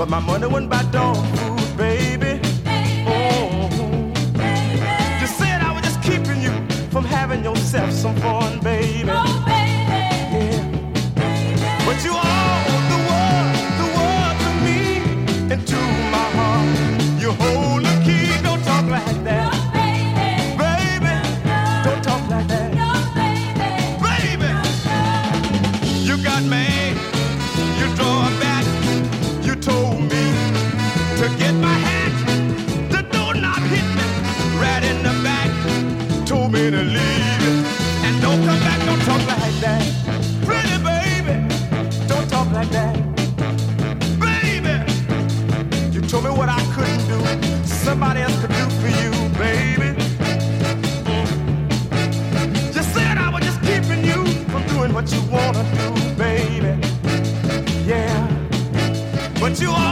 but my money wouldn't buy dog food, baby. Oh, you said I was just keeping you from having yourself some fun, baby. Yeah. But you are the world to me and to my heart. You hold the key, don't talk like that. Baby, don't talk like that. Baby, you got mad, you draw back. You told me to get my hat, the door not hit me right in the back. Told me to leave it and don't come back, don't talk like that. Pretty baby, don't talk like that. Baby, you told me what I couldn't do, somebody else could do for you, baby. You said I was just keeping you from doing what you wanna do, baby. Yeah, but you are